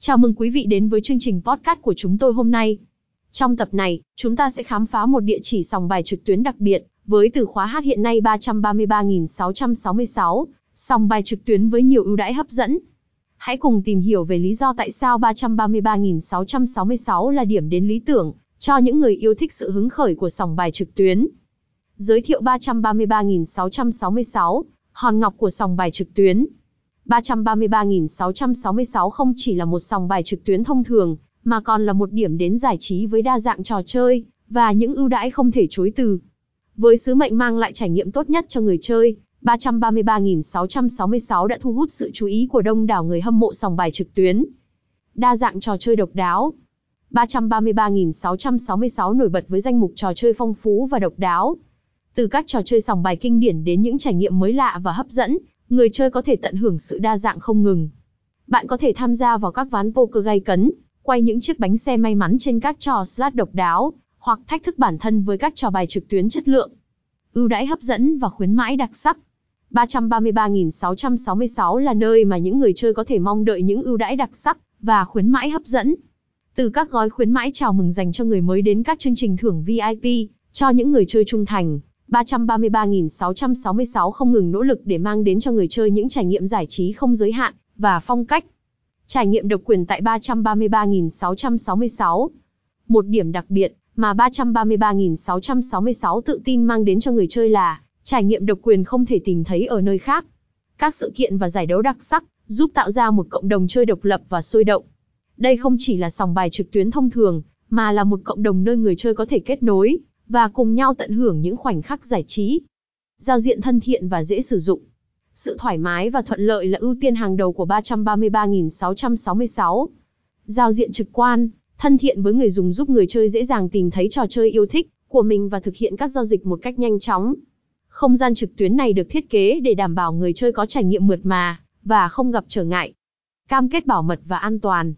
Chào mừng quý vị đến với chương trình podcast của chúng tôi hôm nay. Trong tập này, chúng ta sẽ khám phá một địa chỉ sòng bài trực tuyến đặc biệt, với từ khóa H hiện nay 333.666, sòng bài trực tuyến với nhiều ưu đãi hấp dẫn. Hãy cùng tìm hiểu về lý do tại sao 333.666 là điểm đến lý tưởng cho những người yêu thích sự hứng khởi của sòng bài trực tuyến. Giới thiệu 333.666, hòn ngọc của sòng bài trực tuyến. 333.666 không chỉ là một sòng bài trực tuyến thông thường, mà còn là một điểm đến giải trí với đa dạng trò chơi, và những ưu đãi không thể chối từ. Với sứ mệnh mang lại trải nghiệm tốt nhất cho người chơi, 333.666 đã thu hút sự chú ý của đông đảo người hâm mộ sòng bài trực tuyến. Đa dạng trò chơi độc đáo. 333.666 nổi bật với danh mục trò chơi phong phú và độc đáo. Từ các trò chơi sòng bài kinh điển đến những trải nghiệm mới lạ và hấp dẫn, người chơi có thể tận hưởng sự đa dạng không ngừng. Bạn có thể tham gia vào các ván poker gay cấn, quay những chiếc bánh xe may mắn trên các trò slot độc đáo, hoặc thách thức bản thân với các trò bài trực tuyến chất lượng. Ưu đãi hấp dẫn và khuyến mãi đặc sắc. 333.666 là nơi mà những người chơi có thể mong đợi những ưu đãi đặc sắc và khuyến mãi hấp dẫn. Từ các gói khuyến mãi chào mừng dành cho người mới đến các chương trình thưởng VIP cho những người chơi trung thành, 333.666 không ngừng nỗ lực để mang đến cho người chơi những trải nghiệm giải trí không giới hạn và phong cách. Trải nghiệm độc quyền tại 333.666. Một điểm đặc biệt mà 333.666 tự tin mang đến cho người chơi là trải nghiệm độc quyền không thể tìm thấy ở nơi khác. Các sự kiện và giải đấu đặc sắc giúp tạo ra một cộng đồng chơi độc lập và sôi động. Đây không chỉ là sòng bài trực tuyến thông thường, mà là một cộng đồng nơi người chơi có thể kết nối và cùng nhau tận hưởng những khoảnh khắc giải trí. Giao diện thân thiện và dễ sử dụng. Sự thoải mái và thuận lợi là ưu tiên hàng đầu của 333.666. Giao diện trực quan, thân thiện với người dùng giúp người chơi dễ dàng tìm thấy trò chơi yêu thích của mình và thực hiện các giao dịch một cách nhanh chóng. Không gian trực tuyến này được thiết kế để đảm bảo người chơi có trải nghiệm mượt mà và không gặp trở ngại. Cam kết bảo mật và an toàn.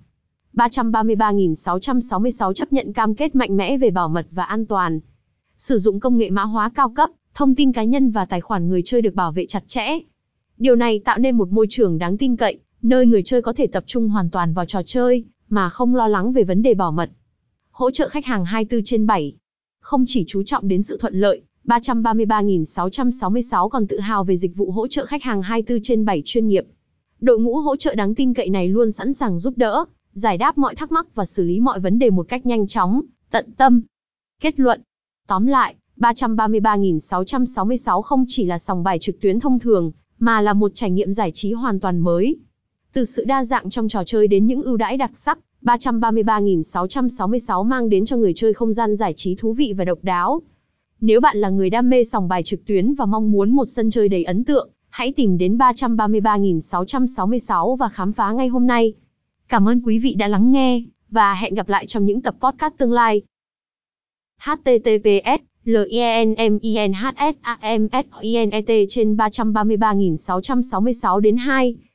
333.666 chấp nhận cam kết mạnh mẽ về bảo mật và an toàn. Sử dụng công nghệ mã hóa cao cấp, thông tin cá nhân và tài khoản người chơi được bảo vệ chặt chẽ. Điều này tạo nên một môi trường đáng tin cậy, nơi người chơi có thể tập trung hoàn toàn vào trò chơi, mà không lo lắng về vấn đề bảo mật. Hỗ trợ khách hàng 24/7. Không chỉ chú trọng đến sự thuận lợi, 333.666 còn tự hào về dịch vụ hỗ trợ khách hàng 24/7 chuyên nghiệp. Đội ngũ hỗ trợ đáng tin cậy này luôn sẵn sàng giúp đỡ, giải đáp mọi thắc mắc và xử lý mọi vấn đề một cách nhanh chóng, tận tâm. Kết luận. Tóm lại, 333.666 không chỉ là sòng bài trực tuyến thông thường, mà là một trải nghiệm giải trí hoàn toàn mới. Từ sự đa dạng trong trò chơi đến những ưu đãi đặc sắc, 333.666 mang đến cho người chơi không gian giải trí thú vị và độc đáo. Nếu bạn là người đam mê sòng bài trực tuyến và mong muốn một sân chơi đầy ấn tượng, hãy tìm đến 333.666 và khám phá ngay hôm nay. Cảm ơn quý vị đã lắng nghe, và hẹn gặp lại trong những tập podcast tương lai. https://linmenhssamsINET trên 333.666 đến 2